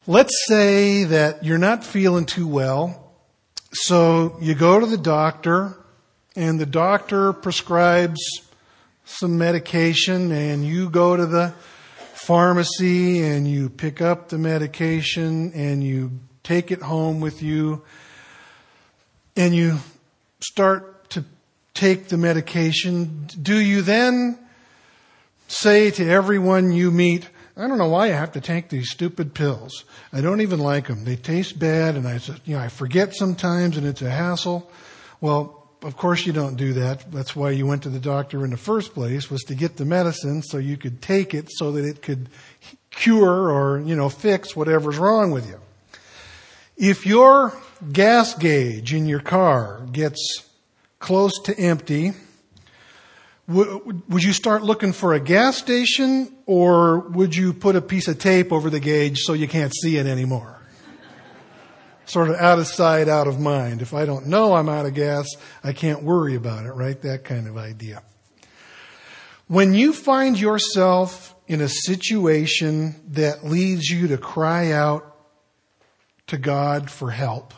Let's say that you're not feeling too well, so you go to the doctor, and the doctor prescribes some medication, and you go to the pharmacy, and you pick up the medication, and you take it home with you, and you start to take the medication. Do you then say to everyone you meet, I don't know why I have to take these stupid pills. I don't even like them. They taste bad, and I forget sometimes, and it's a hassle. Well, of course you don't do that. That's why you went to the doctor in the first place, was to get the medicine so you could take it so that it could cure or, fix whatever's wrong with you. If your gas gauge in your car gets close to empty, would you start looking for a gas station, or would you put a piece of tape over the gauge so you can't see it anymore? Sort of out of sight, out of mind. If I don't know I'm out of gas, I can't worry about it, right? That kind of idea. When you find yourself in a situation that leads you to cry out to God for help,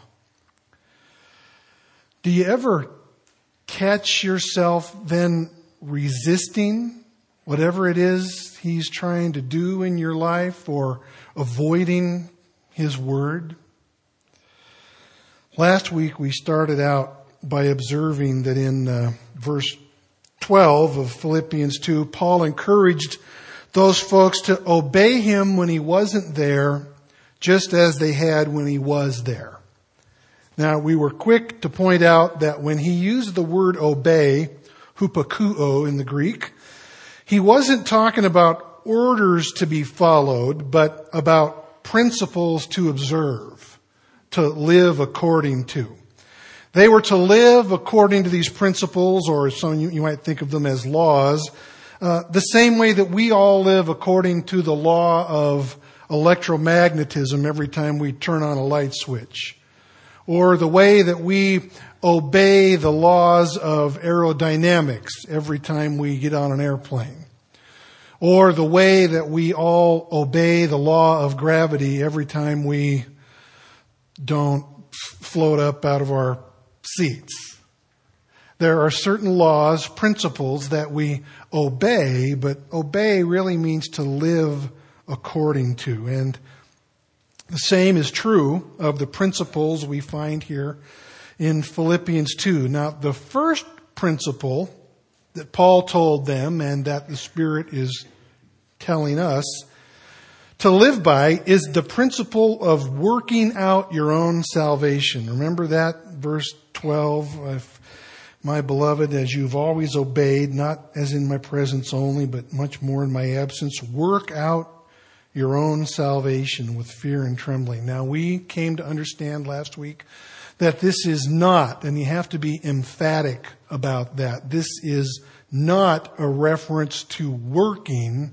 do you ever catch yourself then resisting whatever it is He's trying to do in your life, or avoiding His word? Last week we started out by observing that in verse 12 of Philippians 2, Paul encouraged those folks to obey him when he wasn't there, just as they had when he was there. Now, we were quick to point out that when he used the word obey, hupakuo in the Greek, he wasn't talking about orders to be followed, but about principles to observe, to live according to. They were to live according to these principles, or some you might think of them as laws, the same way that we all live according to the law of electromagnetism every time we turn on a light switch, or the way that we obey the laws of aerodynamics every time we get on an airplane, or the way that we all obey the law of gravity every time we don't float up out of our seats. There are certain laws, principles that we obey, but obey really means to live according to. And the same is true of the principles we find here in Philippians 2. Now, the first principle that Paul told them, and that the Spirit is telling us to live by, is the principle of working out your own salvation. Remember that, verse 12, my beloved, as you've always obeyed, not as in my presence only, but much more in my absence, work out your own salvation with fear and trembling. Now, we came to understand last week that this is not, and you have to be emphatic about that, this is not a reference to working,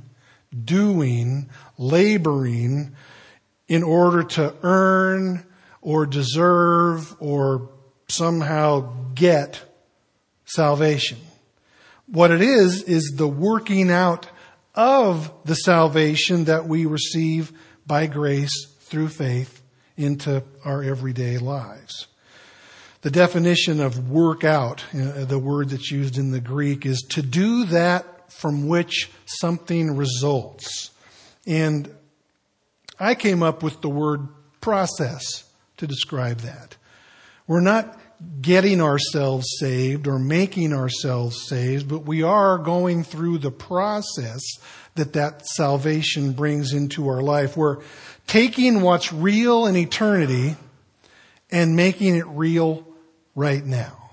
doing, laboring in order to earn or deserve or somehow get salvation. What it is the working out of the salvation that we receive by grace through faith into our everyday lives. The definition of work out, the word that's used in the Greek, is to do that from which something results. And I came up with the word process to describe that. We're not getting ourselves saved or making ourselves saved, but we are going through the process that salvation brings into our life. We're taking what's real in eternity and making it real right now.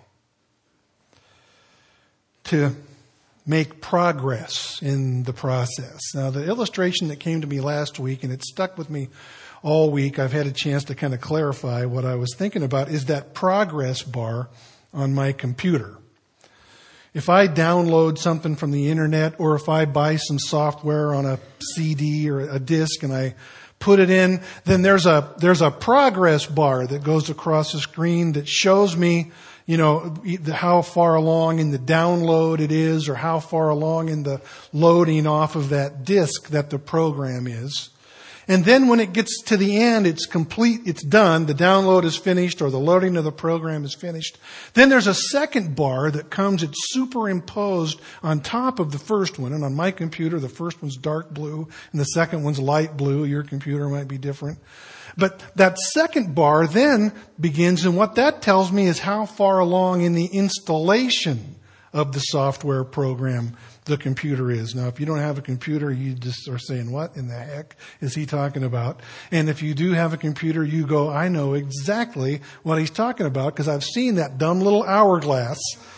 To make progress in the process. Now, the illustration that came to me last week, and it stuck with me all week, I've had a chance to kind of clarify what I was thinking about, is that progress bar on my computer. If I download something from the internet, or if I buy some software on a CD or a disc and I put it in, then there's a progress bar that goes across the screen that shows me, how far along in the download it is, or how far along in the loading off of that disc that the program is. And then when it gets to the end, it's complete, it's done, the download is finished or the loading of the program is finished. Then there's a second bar that comes, it's superimposed on top of the first one. And on my computer, the first one's dark blue and the second one's light blue. Your computer might be different. But that second bar then begins, and what that tells me is how far along in the installation of the software program the computer is. Now, if you don't have a computer, you just are saying, what in the heck is he talking about? And if you do have a computer, you go, I know exactly what he's talking about because I've seen that dumb little hourglass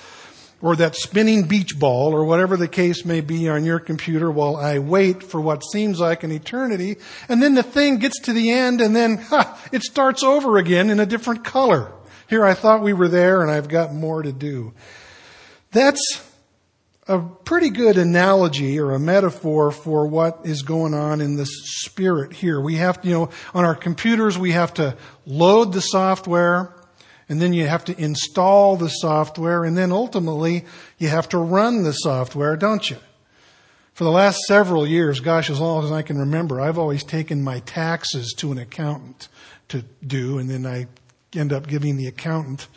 or that spinning beach ball or whatever the case may be on your computer while I wait for what seems like an eternity. And then the thing gets to the end and then it starts over again in a different color. Here, I thought we were there and I've got more to do. That's a pretty good analogy or a metaphor for what is going on in the Spirit here. We have to, on our computers, we have to load the software, and then you have to install the software, and then ultimately you have to run the software, don't you? For the last several years, gosh, as long as I can remember, I've always taken my taxes to an accountant to do, and then I end up giving the accountant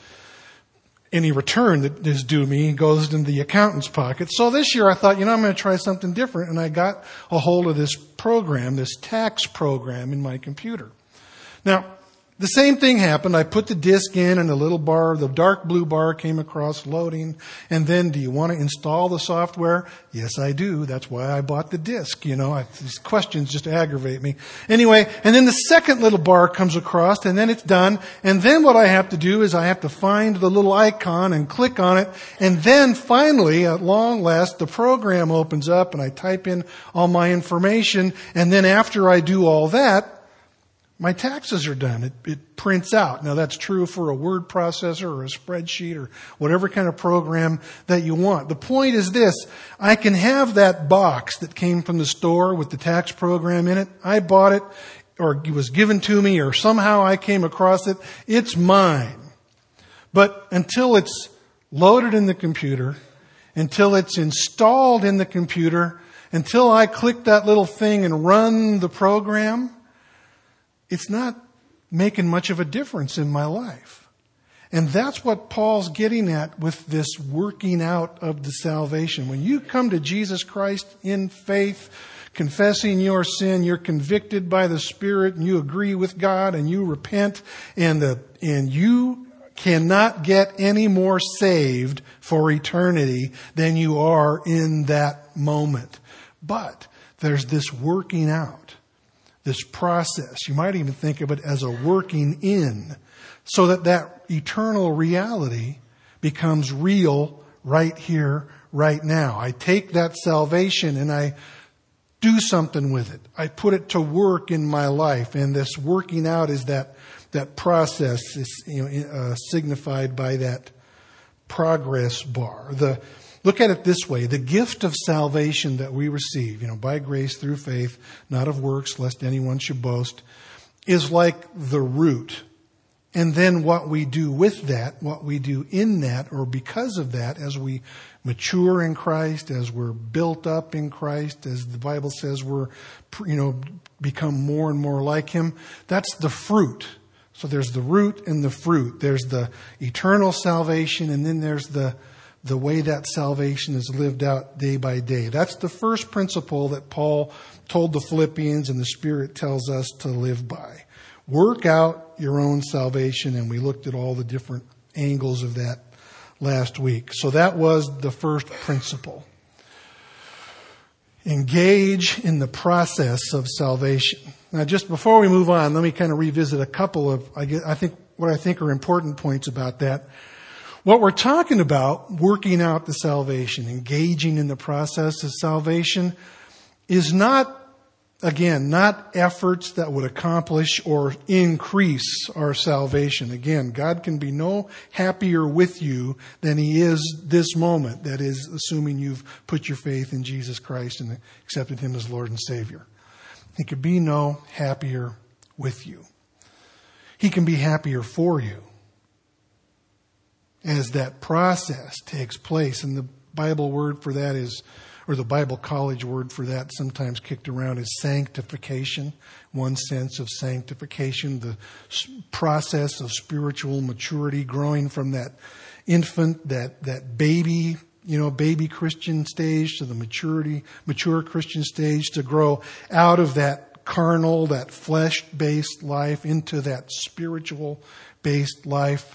any return that is due me goes into the accountant's pocket. So this year I thought, I'm going to try something different. And I got a hold of this program, this tax program in my computer. Now, the same thing happened. I put the disk in and the little bar, the dark blue bar came across loading. And then, do you want to install the software? Yes, I do. That's why I bought the disk. These questions just aggravate me. Anyway, and then the second little bar comes across and then it's done. And then what I have to do is I have to find the little icon and click on it. And then finally, at long last, the program opens up and I type in all my information. And then after I do all that, my taxes are done. It prints out. Now that's true for a word processor or a spreadsheet or whatever kind of program that you want. The point is this. I can have that box that came from the store with the tax program in it. I bought it or it was given to me or somehow I came across it. It's mine. But until it's loaded in the computer, until it's installed in the computer, until I click that little thing and run the program, it's not making much of a difference in my life. And that's what Paul's getting at with this working out of the salvation. When you come to Jesus Christ in faith, confessing your sin, you're convicted by the Spirit and you agree with God and you repent and you cannot get any more saved for eternity than you are in that moment. But there's this working out. This process. You might even think of it as a working in so that eternal reality becomes real right here, right now. I take that salvation and I do something with it. I put it to work in my life. And this working out is that process is signified by that progress bar. Look at it this way. The gift of salvation that we receive, by grace through faith, not of works, lest anyone should boast, is like the root. And then what we do with that, what we do in that, or because of that, as we mature in Christ, as we're built up in Christ, as the Bible says we're, become more and more like Him, that's the fruit. So there's the root and the fruit. There's the eternal salvation, and then there's the way that salvation is lived out day by day. That's the first principle that Paul told the Philippians and the Spirit tells us to live by. Work out your own salvation, and we looked at all the different angles of that last week. So that was the first principle. Engage in the process of salvation. Now, just before we move on, let me kind of revisit a couple of, what I think are important points about that. What we're talking about, working out the salvation, engaging in the process of salvation, is not efforts that would accomplish or increase our salvation. Again, God can be no happier with you than He is this moment. That is, assuming you've put your faith in Jesus Christ and accepted Him as Lord and Savior. He could be no happier with you. He can be happier for you as that process takes place. And the Bible word for that is, or the Bible college word for that sometimes kicked around is sanctification. One sense of sanctification, the process of spiritual maturity, growing from that infant, that baby, baby Christian stage to the mature Christian stage, to grow out of that carnal, that flesh-based life into that spiritual-based life.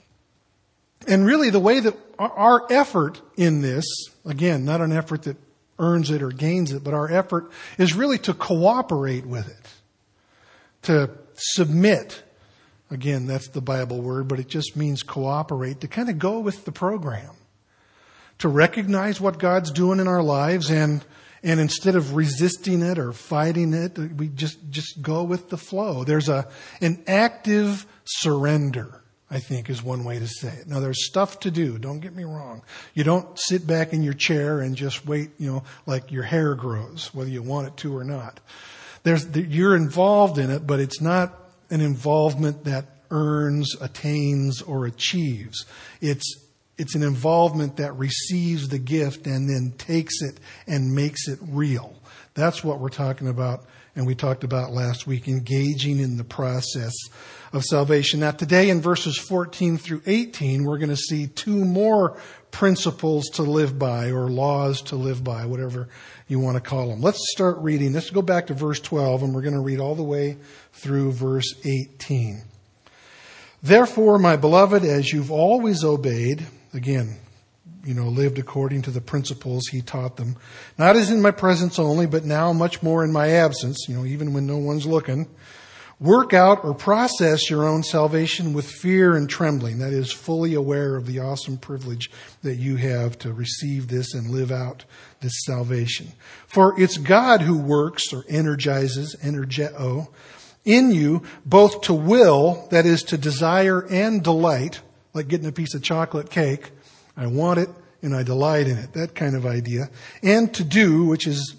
And really the way that our effort in this, again, not an effort that earns it or gains it, but our effort is really to cooperate with it, to submit. Again, that's the Bible word, but it just means cooperate, to kind of go with the program, to recognize what God's doing in our lives, and instead of resisting it or fighting it, we just go with the flow. There's an active surrender, I think, is one way to say it. Now, there's stuff to do. Don't get me wrong. You don't sit back in your chair and just wait, like your hair grows, whether you want it to or not. You're involved in it, but it's not an involvement that earns, attains, or achieves. It's an involvement that receives the gift and then takes it and makes it real. That's what we're talking about, and we talked about last week, engaging in the process of salvation. Now, today in verses 14 through 18, we're going to see two more principles to live by, or laws to live by, whatever you want to call them. Let's start reading. Let's go back to verse 12, and we're going to read all the way through verse 18. Therefore, my beloved, as you've always obeyed, again, lived according to the principles he taught them, not as in my presence only, but now much more in my absence, even when no one's looking, work out or process your own salvation with fear and trembling. That is, fully aware of the awesome privilege that you have to receive this and live out this salvation. For it's God who works or energizes, energeo, in you, both to will, that is, to desire and delight, like getting a piece of chocolate cake. I want it and I delight in it. That kind of idea. And to do, which is,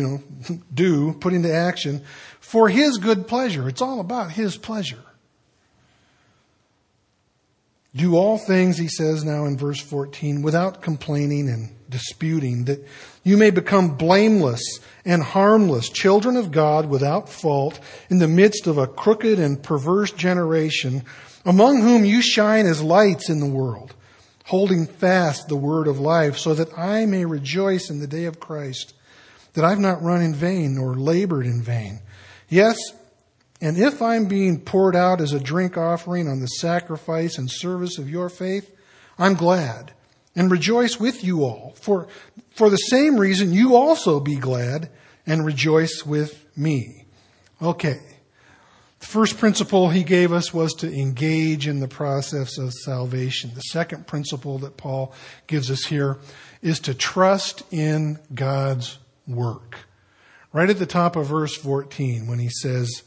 put into action, for his good pleasure. It's all about his pleasure. Do all things, he says now in verse 14, without complaining and disputing, that you may become blameless and harmless, children of God without fault, in the midst of a crooked and perverse generation, among whom you shine as lights in the world, holding fast the word of life, so that I may rejoice in the day of Christ, that I've not run in vain nor labored in vain. Yes, and if I'm being poured out as a drink offering on the sacrifice and service of your faith, I'm glad and rejoice with you all. For the same reason, you also be glad and rejoice with me. Okay. The first principle he gave us was to engage in the process of salvation. The second principle that Paul gives us here is to trust in God's work. Right at the top of verse 14, when he says,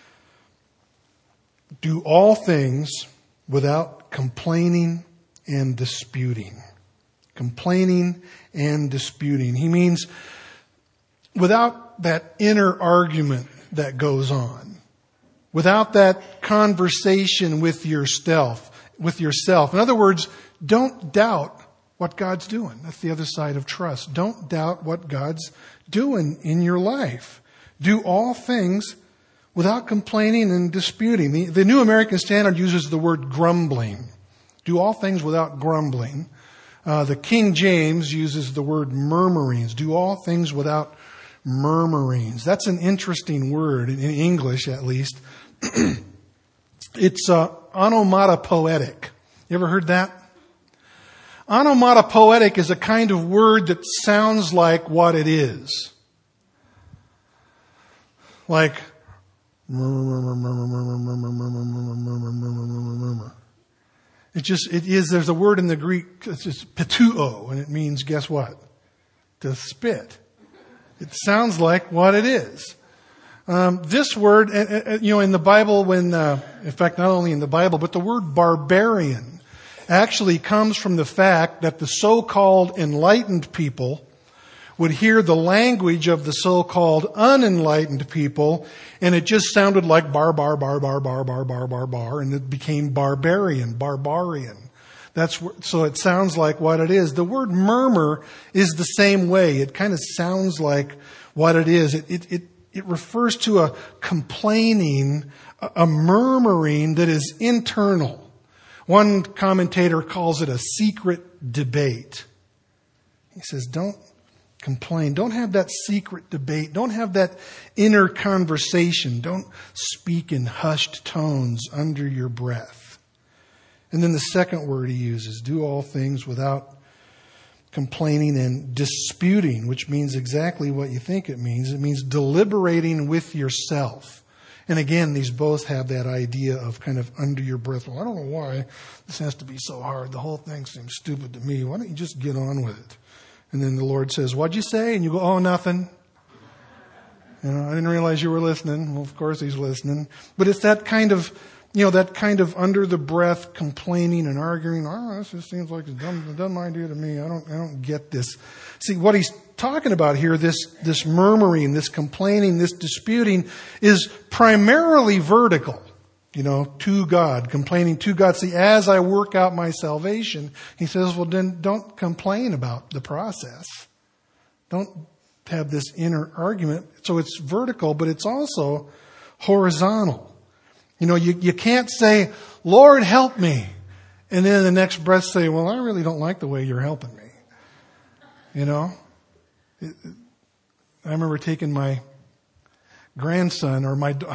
do all things without complaining and disputing. Complaining and disputing. He means without that inner argument that goes on. Without that conversation with yourself. In other words, don't doubt what God's doing. That's the other side of trust. Don't doubt what God's doing in your life. Do all things without complaining and disputing. The New American Standard uses the word grumbling. Do all things without grumbling. The King James uses the word murmurings. Do all things without murmurings. That's an interesting word, in English at least. It's onomatopoetic. You ever heard that? Onomatopoetic is a kind of word that sounds like what it is. Like, there's a word in the Greek, it's just petuo, and it means, guess what? To spit. It sounds like what it is. This word, in the Bible, in fact, not only in the Bible, but the word barbarian actually comes from the fact that the so-called enlightened people would hear the language of the so-called unenlightened people, and it just sounded like bar, and it became barbarian. So it sounds like what it is. The word murmur is the same way. It kind of sounds like what it is. It refers to a complaining, a murmuring that is internal. One commentator calls it a secret debate. He says, don't complain. Don't have that secret debate. Don't have that inner conversation. Don't speak in hushed tones under your breath. And then the second word he uses, do all things without complaining and disputing, which means exactly what you think it means. It means deliberating with yourself. And again, these both have that idea of kind of under your breath. Well, I don't know why this has to be so hard. The whole thing seems stupid to me. Why don't you just get on with it? And then the Lord says, what'd you say? And you go, oh, nothing. I didn't realize you were listening. Well, of course he's listening. But it's that kind of, that kind of under the breath complaining and arguing. Oh, this just seems like a dumb idea to me. I don't get this. See, what he's talking about here, this murmuring, this complaining, this disputing is primarily vertical, to God, complaining to God. See, as I work out my salvation, he says, well, then don't complain about the process. Don't have this inner argument. So it's vertical, but it's also horizontal. You can't say, Lord, help me. And then in the next breath say, well, I really don't like the way you're helping me. I remember taking my grandson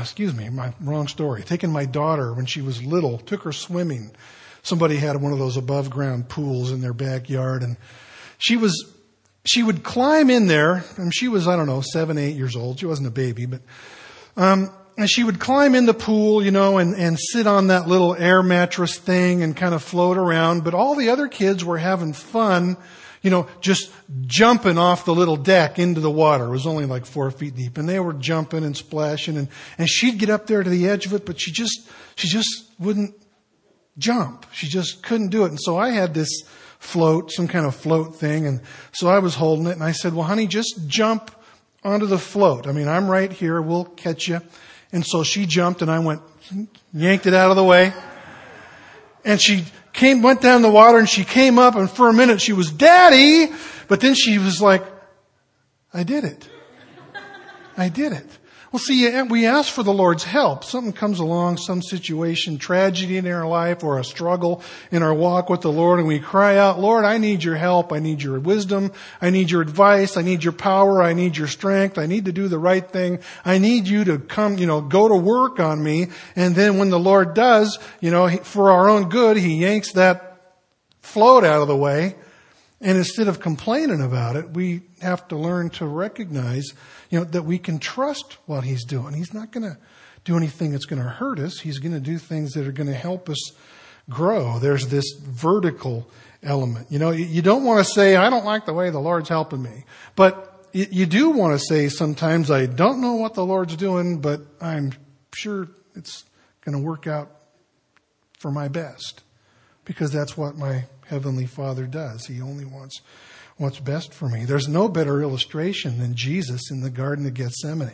taking my daughter when she was little, took her swimming. Somebody had one of those above ground pools in their backyard, and she would climb in there, and she was, 7, 8 years old. She wasn't a baby, but, and she would climb in the pool, and sit on that little air mattress thing and kind of float around. But all the other kids were having fun, just jumping off the little deck into the water. It was only like 4 feet deep. And they were jumping and splashing. And she'd get up there to the edge of it, but she just wouldn't jump. She just couldn't do it. And so I had this float, some kind of float thing. And so I was holding it. And I said, well, honey, just jump onto the float. I'm right here. We'll catch you. And so she jumped, and I yanked it out of the way. And she went down the water, and she came up, and for a minute she was, Daddy! But then she was like, I did it. I did it. Well, see, we ask for the Lord's help. Something comes along, some situation, tragedy in our life, or a struggle in our walk with the Lord, and we cry out, Lord, I need your help. I need your wisdom. I need your advice. I need your power. I need your strength. I need to do the right thing. I need you to come, go to work on me. And then when the Lord does, for our own good, he yanks that float out of the way. And instead of complaining about it, we have to learn to recognize, that we can trust what he's doing. He's not going to do anything that's going to hurt us. He's going to do things that are going to help us grow. There's this vertical element. You don't want to say, I don't like the way the Lord's helping me. But you do want to say sometimes, I don't know what the Lord's doing, but I'm sure it's going to work out for my best. Because that's what my Heavenly Father does. He only wants what's best for me. There's no better illustration than Jesus in the Garden of Gethsemane.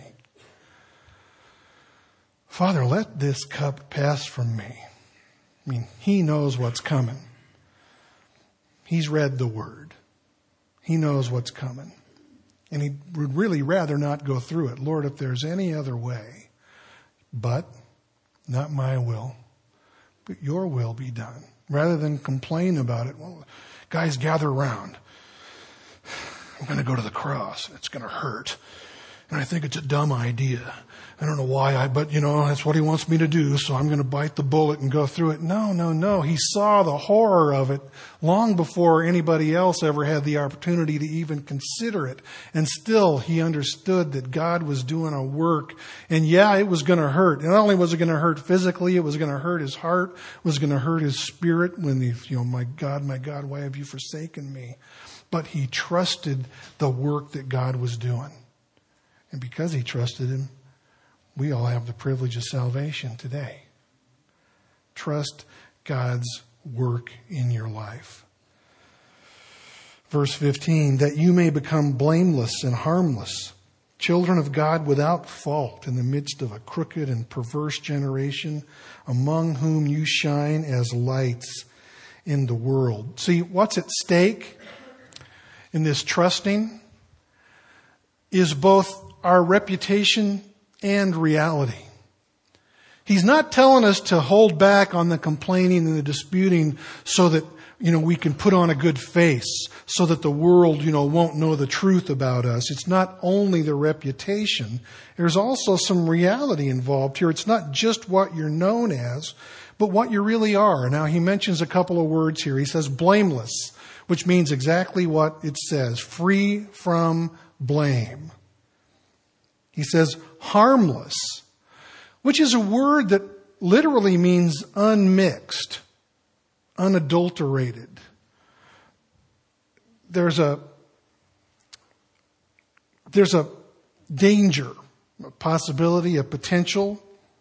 Father, let this cup pass from me. He knows what's coming. He's read the Word. He knows what's coming. And he would really rather not go through it. Lord, if there's any other way, but not my will, but your will be done. Rather than complain about it, well, guys, gather around. I'm going to go to the cross. It's going to hurt. And I think it's a dumb idea. I don't know why, but that's what he wants me to do. So I'm going to bite the bullet and go through it. No. He saw the horror of it long before anybody else ever had the opportunity to even consider it. And still he understood that God was doing a work. And it was going to hurt. Not only was it going to hurt physically, it was going to hurt his heart. It was going to hurt his spirit when my God, why have you forsaken me? But he trusted the work that God was doing. And because he trusted him, we all have the privilege of salvation today. Trust God's work in your life. Verse 15, that you may become blameless and harmless, children of God without fault in the midst of a crooked and perverse generation, among whom you shine as lights in the world. See, what's at stake in this trusting is both our reputation and reality. He's not telling us to hold back on the complaining and the disputing so that, we can put on a good face, so that the world, won't know the truth about us. It's not only the reputation. There's also some reality involved here. It's not just what you're known as, but what you really are. Now, he mentions a couple of words here. He says blameless, which means exactly what it says, free from blame. He says harmless, which is a word that literally means unmixed, unadulterated. There's a danger, a possibility, a potential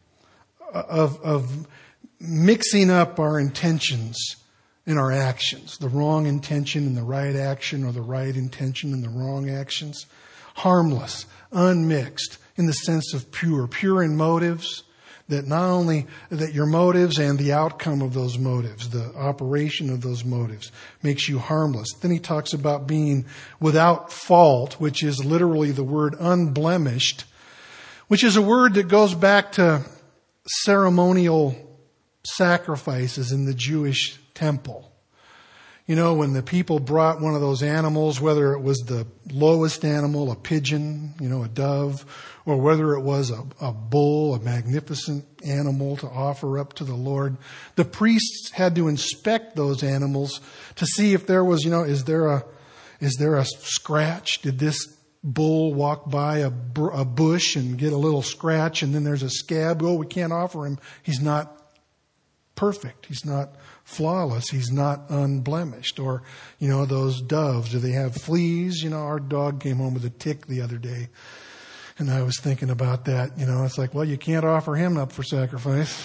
of mixing up our intentions and our actions, the wrong intention and the right action, or the right intention and the wrong actions. Harmless, unmixed, in the sense of pure in motives, that not only that your motives and the outcome of those motives, the operation of those motives, makes you harmless. Then he talks about being without fault, which is literally the word unblemished, which is a word that goes back to ceremonial sacrifices in the Jewish temple. When the people brought one of those animals, whether it was the lowest animal, a pigeon, a dove, or whether it was a bull, a magnificent animal to offer up to the Lord, the priests had to inspect those animals to see if there was, is there a scratch? Did this bull walk by a bush and get a little scratch, and then there's a scab? Oh, we can't offer him. He's not perfect. He's not flawless. He's not unblemished. Or, those doves, do they have fleas? Our dog came home with a tick the other day, and I was thinking about that. It's like, well, you can't offer him up for sacrifice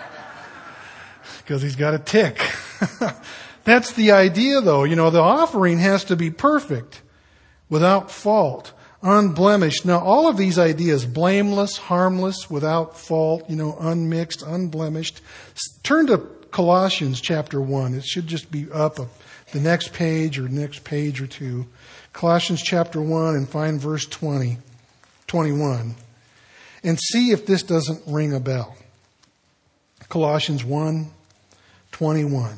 because he's got a tick. That's the idea, though. The offering has to be perfect, without fault, unblemished. Now, all of these ideas, blameless, harmless, without fault, unmixed, unblemished. Turn to Colossians chapter 1. It should just be up the next page or two. Colossians chapter 1, and find verse 21. And see if this doesn't ring a bell. Colossians 1:21.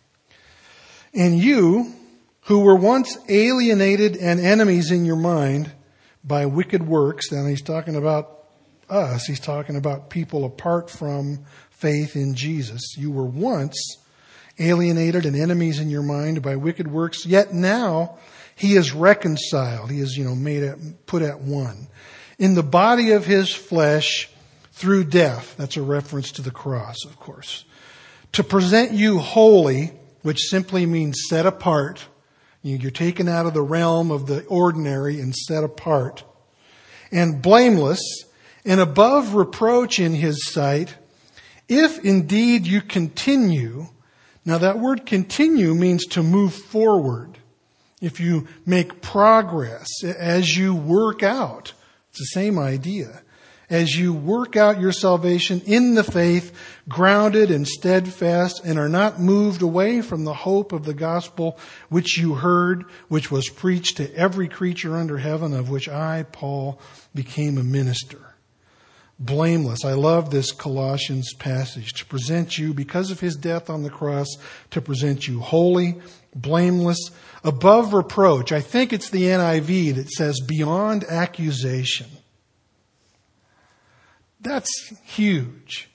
And you, who were once alienated and enemies in your mind by wicked works, and he's talking about us, he's talking about people apart from faith in Jesus. You were once alienated and enemies in your mind by wicked works, yet now he is reconciled. He is, put at one in the body of his flesh through death. That's a reference to the cross, of course. To present you holy, which simply means set apart. You're taken out of the realm of the ordinary and set apart. And blameless and above reproach in his sight, if indeed you continue. Now that word continue means to move forward. If you make progress, as you work out, it's the same idea. As you work out your salvation in the faith, grounded and steadfast, and are not moved away from the hope of the gospel which you heard, which was preached to every creature under heaven, of which I, Paul, became a minister. Blameless. I love this Colossians passage. To present you, because of his death on the cross, to present you holy, blameless, above reproach. I think it's the NIV that says beyond accusation. That's huge.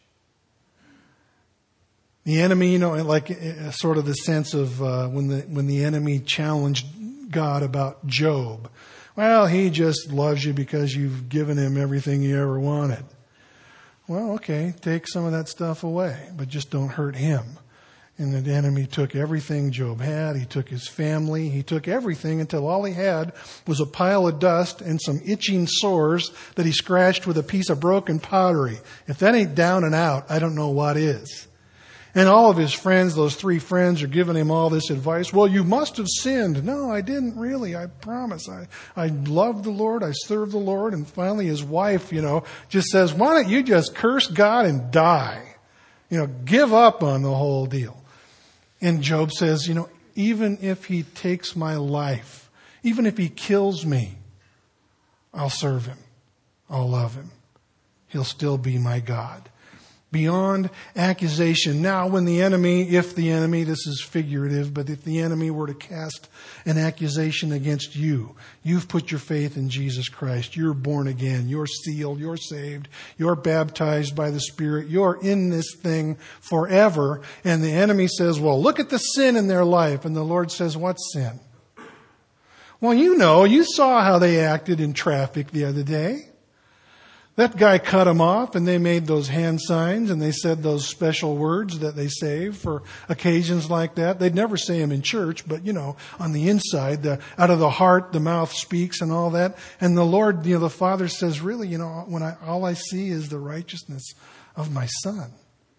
The enemy, like sort of the sense of when the enemy challenged God about Job. Well, he just loves you because you've given him everything he ever wanted. Well, okay, take some of that stuff away, but just don't hurt him. And the enemy took everything Job had. He took his family. He took everything until all he had was a pile of dust and some itching sores that he scratched with a piece of broken pottery. If that ain't down and out, I don't know what is. And all of his friends, those 3 friends, are giving him all this advice. Well, you must have sinned. No, I didn't really. I promise. I love the Lord. I serve the Lord. And finally his wife, just says, why don't you just curse God and die? Give up on the whole deal. And Job says, even if he takes my life, even if he kills me, I'll serve him. I'll love him. He'll still be my God. Beyond accusation. Now, when if the enemy, this is figurative, but if the enemy were to cast an accusation against you, you've put your faith in Jesus Christ. You're born again. You're sealed. You're saved. You're baptized by the Spirit. You're in this thing forever. And the enemy says, well, look at the sin in their life. And the Lord says, what sin? Well, you saw how they acted in traffic the other day. That guy cut them off, and they made those hand signs, and they said those special words that they save for occasions like that. They'd never say them in church, but, on the inside, out of the heart, the mouth speaks and all that. And the Lord, the Father says, really, all I see is the righteousness of my Son.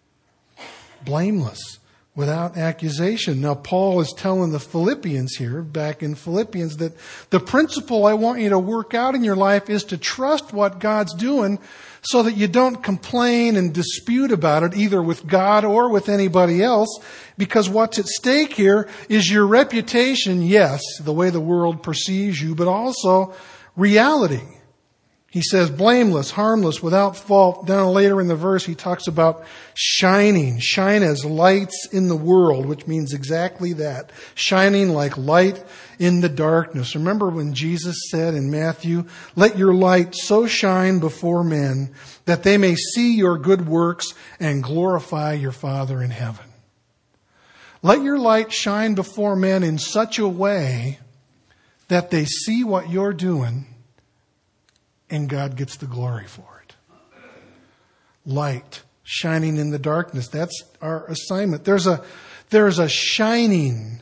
Blameless, without accusation. Now, Paul is telling the Philippians here, back in Philippians, that the principle I want you to work out in your life is to trust what God's doing so that you don't complain and dispute about it either with God or with anybody else, because what's at stake here is your reputation, yes, the way the world perceives you, but also reality. He says blameless, harmless, without fault. Down later in the verse, he talks about shining. Shine as lights in the world, which means exactly that. Shining like light in the darkness. Remember when Jesus said in Matthew, let your light so shine before men that they may see your good works and glorify your Father in heaven. Let your light shine before men in such a way that they see what you're doing and God gets the glory for it. Light shining in the darkness. That's our assignment. There's a shining,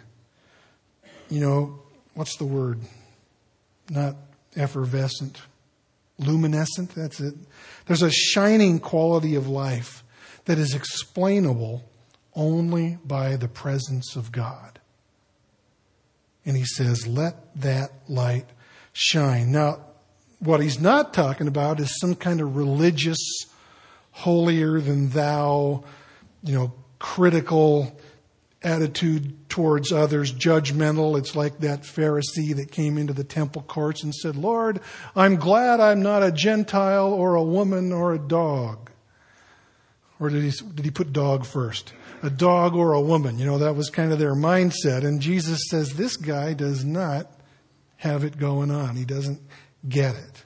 what's the word? Not effervescent. Luminescent, that's it. There's a shining quality of life that is explainable only by the presence of God. And he says, let that light shine. Now, what he's not talking about is some kind of religious, holier than thou, critical attitude towards others, judgmental. It's like that Pharisee that came into the temple courts and said, Lord, I'm glad I'm not a Gentile or a woman or a dog. Or did he put dog first? A dog or a woman. That was kind of their mindset. And Jesus says this guy does not have it going on. He doesn't get it.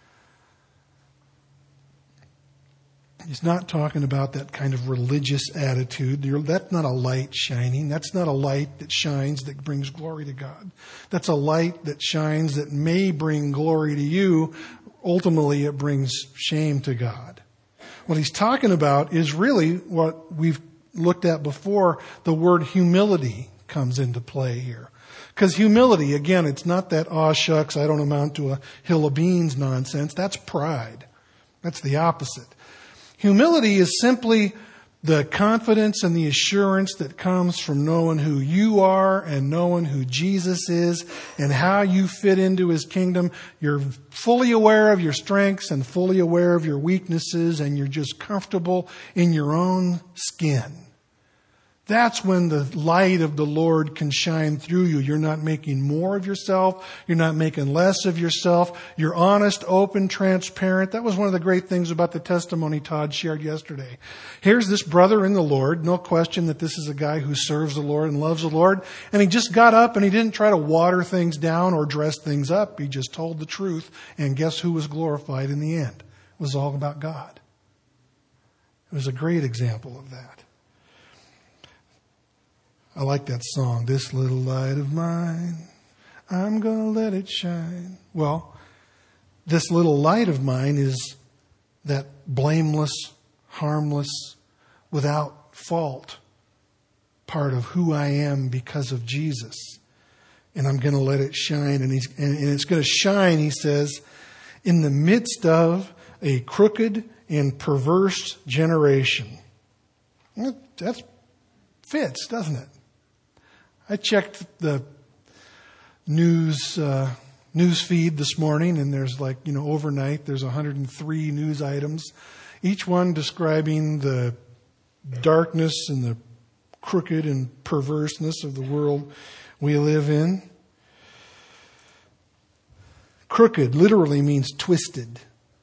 He's not talking about that kind of religious attitude. That's not a light shining. That's not a light that shines that brings glory to God. That's a light that shines that may bring glory to you. Ultimately, it brings shame to God. What he's talking about is really what we've looked at before. The word humility comes into play here. Because humility, again, it's not that, aw shucks, I don't amount to a hill of beans nonsense. That's pride. That's the opposite. Humility is simply the confidence and the assurance that comes from knowing who you are and knowing who Jesus is and how you fit into his kingdom. You're fully aware of your strengths and fully aware of your weaknesses, and you're just comfortable in your own skin. That's when the light of the Lord can shine through you. You're not making more of yourself. You're not making less of yourself. You're honest, open, transparent. That was one of the great things about the testimony Todd shared yesterday. Here's this brother in the Lord. No question that this is a guy who serves the Lord and loves the Lord. And he just got up and he didn't try to water things down or dress things up. He just told the truth. And guess who was glorified in the end? It was all about God. It was a great example of that. I like that song, This Little Light of Mine, I'm gonna let it shine. Well, this little light of mine is that blameless, harmless, without fault part of who I am because of Jesus. And I'm going to let it shine. And it's going to shine, he says, in the midst of a crooked and perverse generation. Well, that fits, doesn't it? I checked the news feed this morning, and there's overnight there's 103 news items, each one describing the darkness and the crooked and perverseness of the world we live in. Crooked literally means twisted.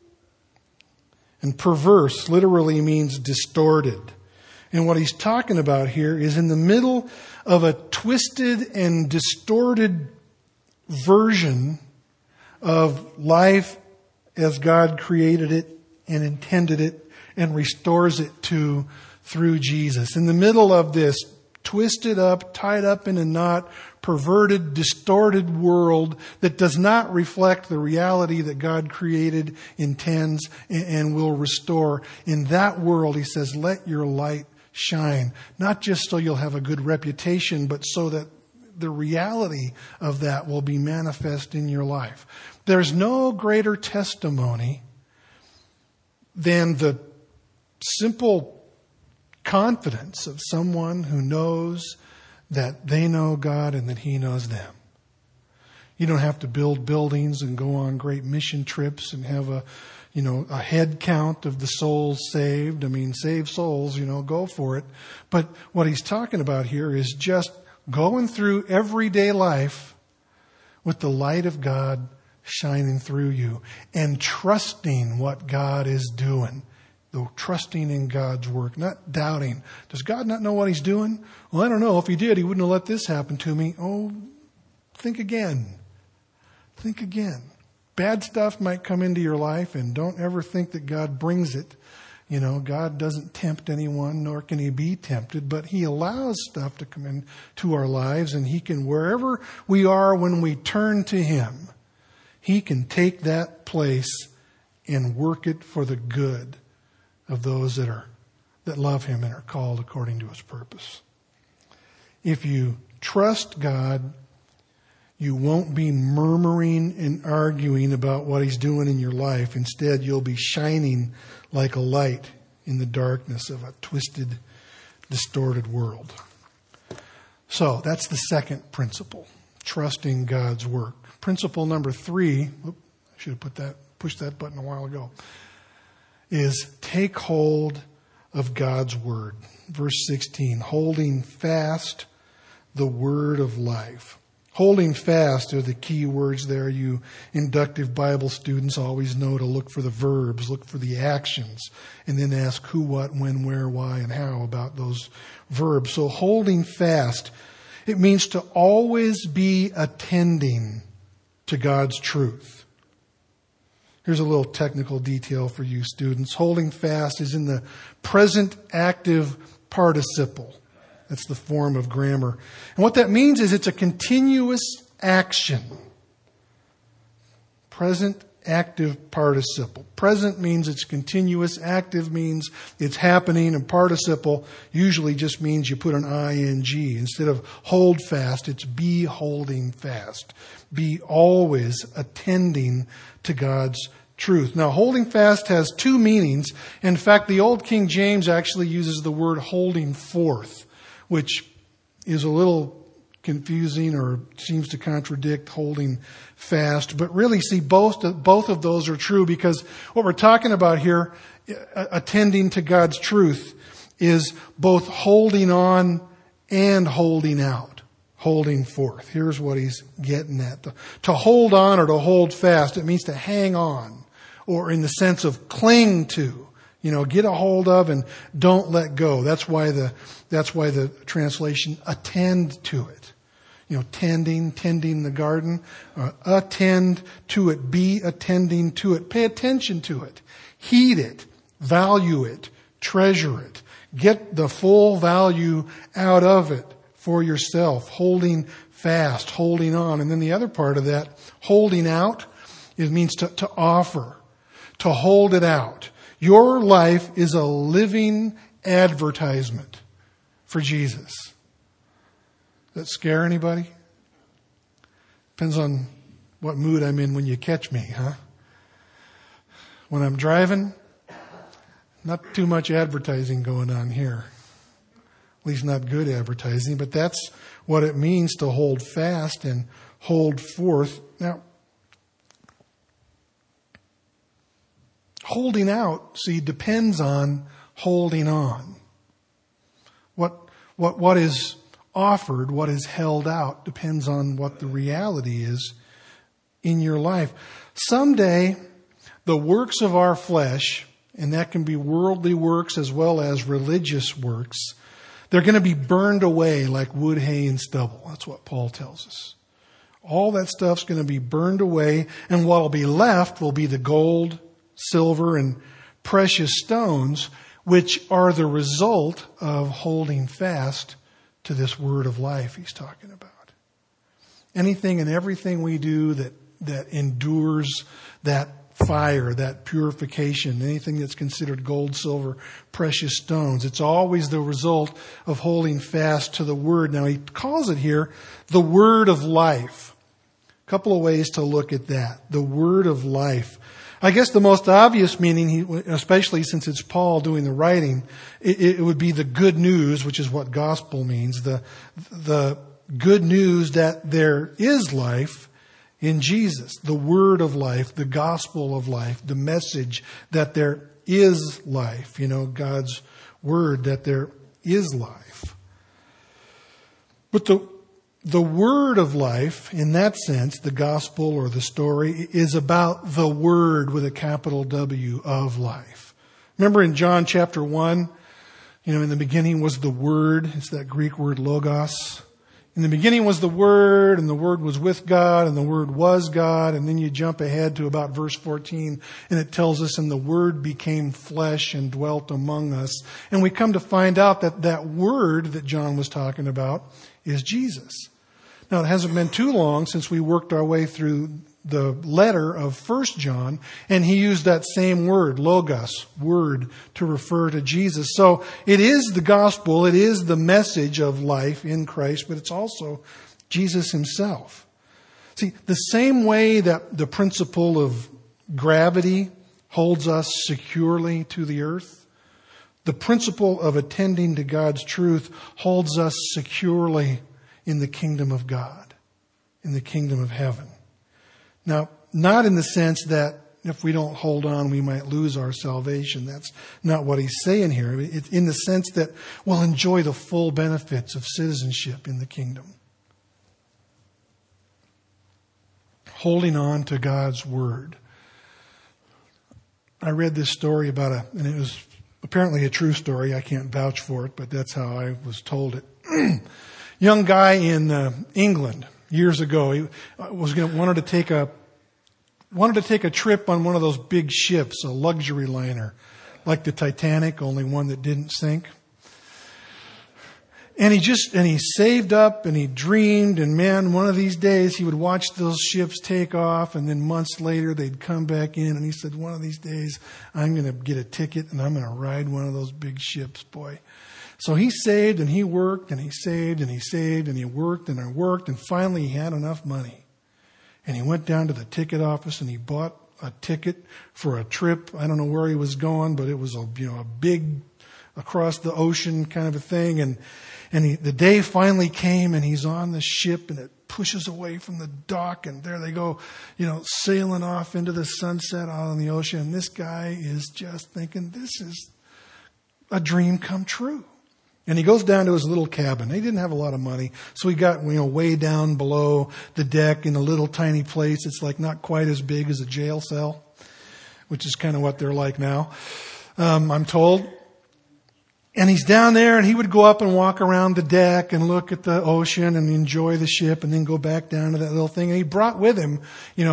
And perverse literally means distorted. And what he's talking about here is in the middle of a twisted and distorted version of life as God created it and intended it and restores it to through Jesus. In the middle of this twisted up, tied up in a knot, perverted, distorted world that does not reflect the reality that God created, intends, and will restore. In that world, he says, let your light shine. Not just so you'll have a good reputation, but so that the reality of that will be manifest in your life. There's no greater testimony than the simple confidence of someone who knows that they know God and that He knows them. You don't have to build buildings and go on great mission trips and have a head count of the souls saved. I mean, save souls, go for it. But what he's talking about here is just going through everyday life with the light of God shining through you and trusting what God is doing. Trusting in God's work, not doubting. Does God not know what He's doing? Well, I don't know. If He did, He wouldn't have let this happen to me. Oh, think again. Think again. Bad stuff might come into your life, and don't ever think that God brings it. God doesn't tempt anyone, nor can He be tempted, but He allows stuff to come into our lives, and He can, wherever we are when we turn to Him, He can take that place and work it for the good of those that love Him and are called according to His purpose. If you trust God, you won't be murmuring and arguing about what He's doing in your life. Instead, you'll be shining like a light in the darkness of a twisted, distorted world. So that's the second principle, trusting God's work. Principle number 3, I should have pushed that button a while ago, is take hold of God's word. Verse 16, holding fast the word of life. Holding fast are the key words there. You inductive Bible students always know to look for the verbs, look for the actions, and then ask who, what, when, where, why, and how about those verbs. So holding fast, it means to always be attending to God's truth. Here's a little technical detail for you students. Holding fast is in the present active participle. That's the form of grammar. And what that means is it's a continuous action. Present active participle. Present means it's continuous. Active means it's happening. And participle usually just means you put an ing. Instead of hold fast, it's be holding fast. Be always attending to God's truth. Now, holding fast has two meanings. In fact, the Old King James actually uses the word holding forth, which is a little confusing or seems to contradict holding fast. But really, see, both of those are true, because what we're talking about here, attending to God's truth, is both holding on and holding out, holding forth. Here's what he's getting at. To hold on or to hold fast, it means to hang on, or in the sense of cling to. Get a hold of and don't let go. That's why the translation attend to it. Tending the garden. Attend to it. Be attending to it. Pay attention to it. Heed it. Value it. Treasure it. Get the full value out of it for yourself. Holding fast. Holding on. And then the other part of that, holding out, it means to offer. To hold it out. Your life is a living advertisement for Jesus. Does that scare anybody? Depends on what mood I'm in when you catch me, huh? When I'm driving, not too much advertising going on here. At least not good advertising, but that's what it means to hold fast and hold forth. Now, holding out, see, depends on holding on. What is offered, what is held out, depends on what the reality is in your life. Someday, the works of our flesh, and that can be worldly works as well as religious works, they're going to be burned away like wood, hay, and stubble. That's what Paul tells us. All that stuff's going to be burned away, and what will be left will be the gold, silver, and precious stones, which are the result of holding fast to this word of life he's talking about. Anything and everything we do that endures that fire, that purification, anything that's considered gold, silver, precious stones, it's always the result of holding fast to the word. Now he calls it here the word of life. A couple of ways to look at that. The word of life. I guess the most obvious meaning, especially since it's Paul doing the writing, it would be the good news, which is what gospel means. The good news that there is life in Jesus. The word of life, the gospel of life, the message that there is life. God's word that there is life. But the word of life, in that sense, the gospel or the story, is about the word with a capital W of life. Remember in John chapter 1, in the beginning was the word. It's that Greek word logos. In the beginning was the Word, and the Word was with God, and the Word was God. And then you jump ahead to about verse 14, and it tells us, and the Word became flesh and dwelt among us. And we come to find out that Word that John was talking about is Jesus. Now, it hasn't been too long since we worked our way through the letter of 1 John, and he used that same word, logos, word, to refer to Jesus. So it is the gospel, it is the message of life in Christ, but it's also Jesus himself. See, the same way that the principle of gravity holds us securely to the earth, the principle of attending to God's truth holds us securely in the kingdom of God, in the kingdom of heaven. Now, not in the sense that if we don't hold on, we might lose our salvation. That's not what he's saying here. It's in the sense that we'll enjoy the full benefits of citizenship in the kingdom. Holding on to God's word. I read this story and it was apparently a true story. I can't vouch for it, but that's how I was told it. Young guy in England. Years ago, he wanted to take a trip on one of those big ships, a luxury liner, like the Titanic, only one that didn't sink. And he saved up and he dreamed, and man, one of these days he would watch those ships take off, and then months later they'd come back in, and he said, one of these days I'm going to get a ticket and I'm going to ride one of those big ships, boy. So he saved and he worked and he saved and he saved and he worked, and finally he had enough money. And he went down to the ticket office and he bought a ticket for a trip. I don't know where he was going, but it was a big across the ocean kind of a thing. And the day finally came, and he's on the ship, and it pushes away from the dock, and there they go, sailing off into the sunset out on the ocean. And this guy is just thinking, this is a dream come true. And he goes down to his little cabin. He didn't have a lot of money, so he got way down below the deck in a little tiny place. It's like not quite as big as a jail cell, which is kind of what they're like now, I'm told. And he's down there, and he would go up and walk around the deck and look at the ocean and enjoy the ship, and then go back down to that little thing. And he brought with him,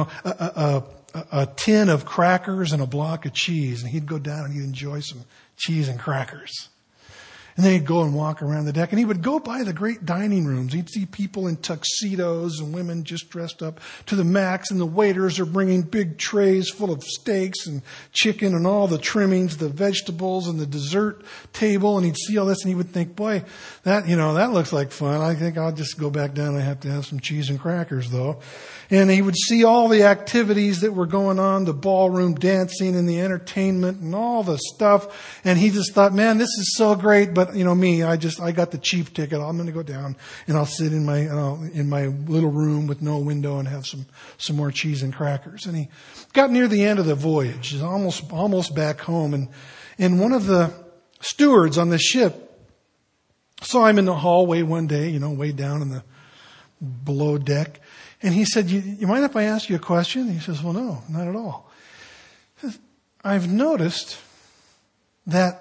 a tin of crackers and a block of cheese, and he'd go down and he'd enjoy some cheese and crackers. And then he'd go and walk around the deck, and he would go by the great dining rooms. He'd see people in tuxedos and women just dressed up to the max, and the waiters are bringing big trays full of steaks and chicken and all the trimmings, the vegetables and the dessert table. And he'd see all this, and he would think, boy, that looks like fun. I think I'll just go back down. I have to have some cheese and crackers, though. And he would see all the activities that were going on, the ballroom dancing and the entertainment and all the stuff. And he just thought, man, this is so great. But me, I got the cheap ticket. I'm going to go down and I'll sit in my little room with no window and have some more cheese and crackers. And he got near the end of the voyage, he's almost back home. And one of the stewards on the ship So I'm in the hallway one day, way down in the below deck. And he said, you mind if I ask you a question? He says, well, no, not at all. He says, I've noticed that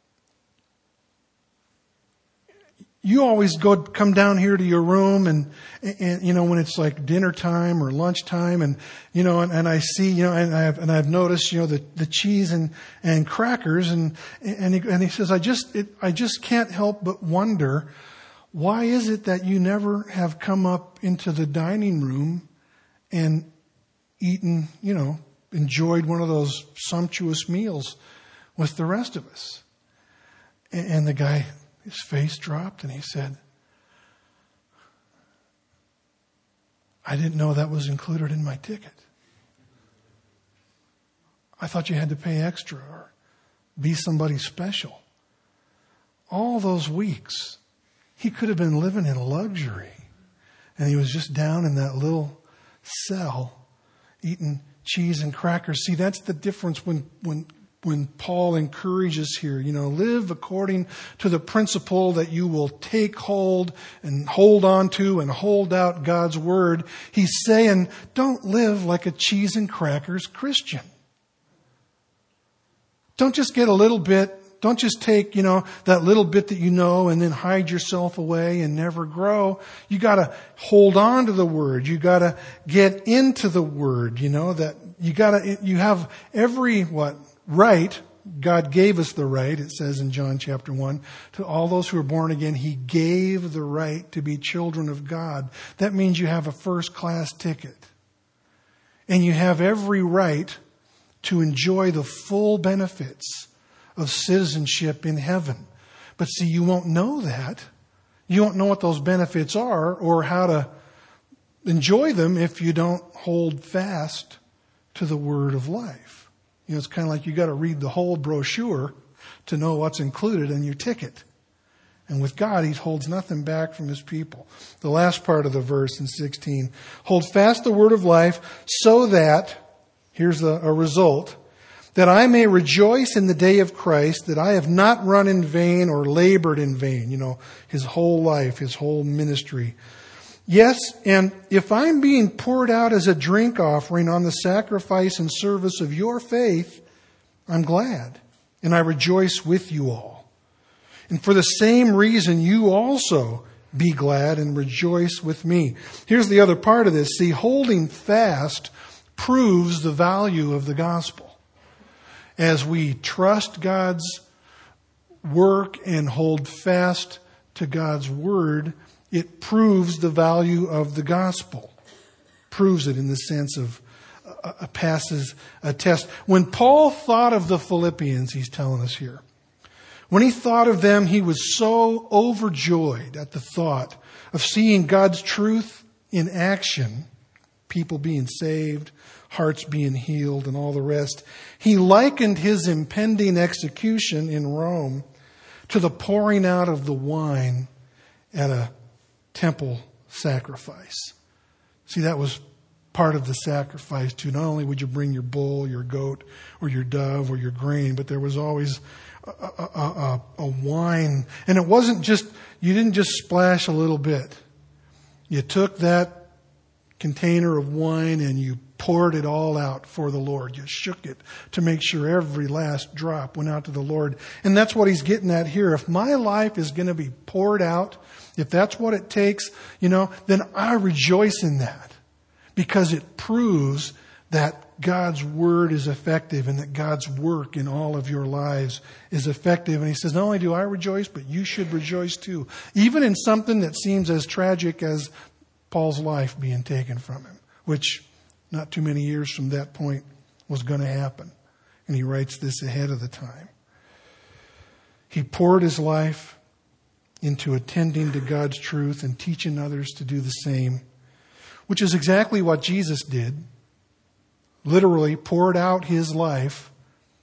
you always come down here to your room and when it's like dinner time or lunch time and I see, and I've noticed, the cheese and crackers and he says, I just can't help but wonder, why is it that you never have come up into the dining room and eaten, enjoyed one of those sumptuous meals with the rest of us? And the guy, his face dropped and he said, I didn't know that was included in my ticket. I thought you had to pay extra or be somebody special. All those weeks, he could have been living in luxury. And he was just down in that little cell eating cheese and crackers. See, that's the difference when Paul encourages here, live according to the principle that you will take hold and hold on to and hold out God's word. He's saying, don't live like a cheese and crackers Christian. Don't just get a little bit. Don't just take, that little bit that and then hide yourself away and never grow. You gotta hold on to the word. You gotta get into the word, you have every, right. God gave us the right, it says in John chapter 1, to all those who are born again, He gave the right to be children of God. That means you have a first class ticket. And you have every right to enjoy the full benefits of citizenship in heaven. But see, you won't know that. You won't know what those benefits are or how to enjoy them if you don't hold fast to the word of life. It's kind of like you got to read the whole brochure to know what's included in your ticket. And with God, He holds nothing back from His people. The last part of the verse in 16, hold fast the word of life so that, here's a result, that I may rejoice in the day of Christ, that I have not run in vain or labored in vain. His whole life, His whole ministry. Yes, and if I'm being poured out as a drink offering on the sacrifice and service of your faith, I'm glad, and I rejoice with you all. And for the same reason, you also be glad and rejoice with me. Here's the other part of this. See, holding fast proves the value of the gospel. As we trust God's work and hold fast to God's word, it proves the value of the gospel. Proves it in the sense of passes a test. When Paul thought of the Philippians, he's telling us here, when he thought of them, he was so overjoyed at the thought of seeing God's truth in action, people being saved, hearts being healed, and all the rest. He likened his impending execution in Rome to the pouring out of the wine at a temple sacrifice. See, that was part of the sacrifice too. Not only would you bring your bull, your goat, or your dove, or your grain, but there was always a wine. And it wasn't just, you didn't just splash a little bit. You took that container of wine and you poured it all out for the Lord. You shook it to make sure every last drop went out to the Lord. And that's what he's getting at here. If my life is going to be poured out, if that's what it takes, then I rejoice in that. Because it proves that God's word is effective and that God's work in all of your lives is effective. And he says, not only do I rejoice, but you should rejoice too. Even in something that seems as tragic as Paul's life being taken from him, which not too many years from that point was going to happen. And he writes this ahead of the time. He poured his life into attending to God's truth and teaching others to do the same, which is exactly what Jesus did. Literally poured out his life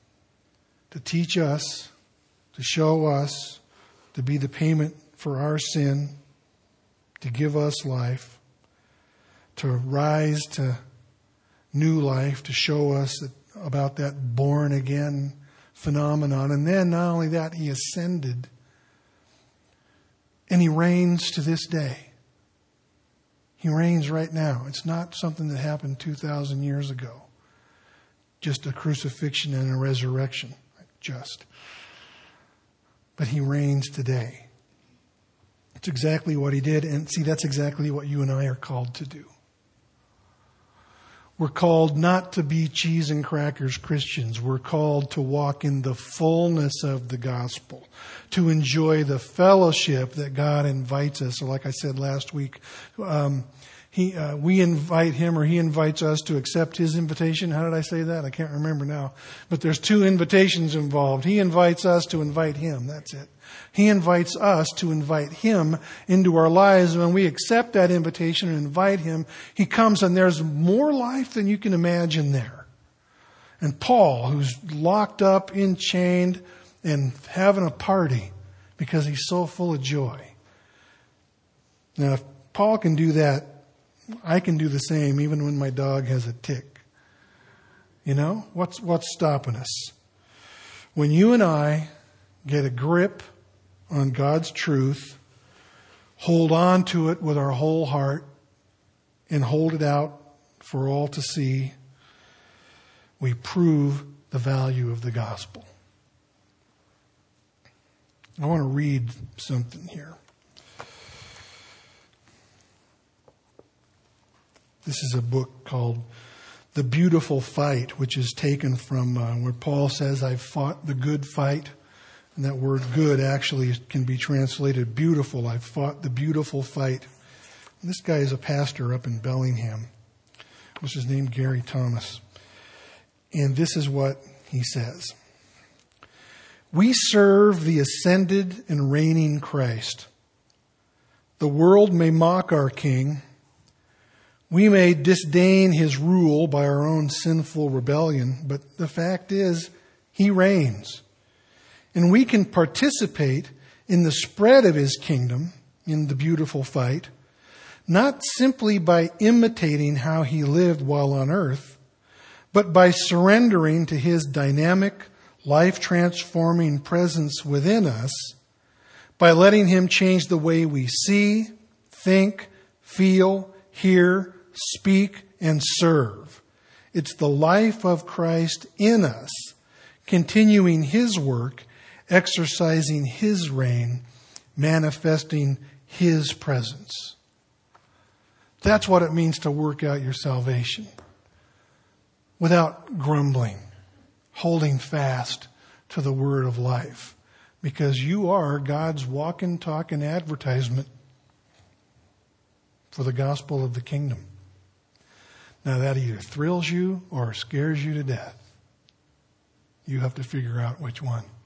to teach us, to show us, to be the payment for our sin, to give us life, to rise to new life, to show us about that born again phenomenon. And then not only that, he ascended And He reigns to this day. He reigns right now. It's not something that happened 2,000 years ago. Just a crucifixion and a resurrection. But He reigns today. It's exactly what He did. And see, that's exactly what you and I are called to do. We're called not to be cheese and crackers Christians. We're called to walk in the fullness of the gospel, to enjoy the fellowship that God invites us. So like I said last week, we invite Him, or He invites us to accept His invitation. How did I say that? I can't remember now. But there's two invitations involved. He invites us to invite Him. That's it. He invites us to invite Him into our lives. And when we accept that invitation and invite Him, He comes, and there's more life than you can imagine there. And Paul, who's locked up, enchained, and having a party because he's so full of joy. Now, if Paul can do that, I can do the same even when my dog has a tick. You know, what's stopping us? When you and I get a grip on God's truth, hold on to it with our whole heart, and hold it out for all to see, we prove the value of the gospel. I want to read something here. This is a book called The Beautiful Fight, which is taken from where Paul says, I've fought the good fight. And that word good actually can be translated beautiful. I've fought the beautiful fight. And this guy is a pastor up in Bellingham. What's his name? Gary Thomas. And this is what he says. We serve the ascended and reigning Christ. The world may mock our King. We may disdain His rule by our own sinful rebellion, but the fact is, He reigns. And we can participate in the spread of His kingdom, in the beautiful fight, not simply by imitating how He lived while on earth, but by surrendering to His dynamic, life-transforming presence within us, by letting Him change the way we see, think, feel, hear, speak, and serve. It's the life of Christ in us, continuing His work, exercising His reign, manifesting His presence. That's what it means to work out your salvation without grumbling, holding fast to the word of life, because you are God's walking, talking advertisement for the gospel of the kingdom. Now that either thrills you or scares you to death. You have to figure out which one.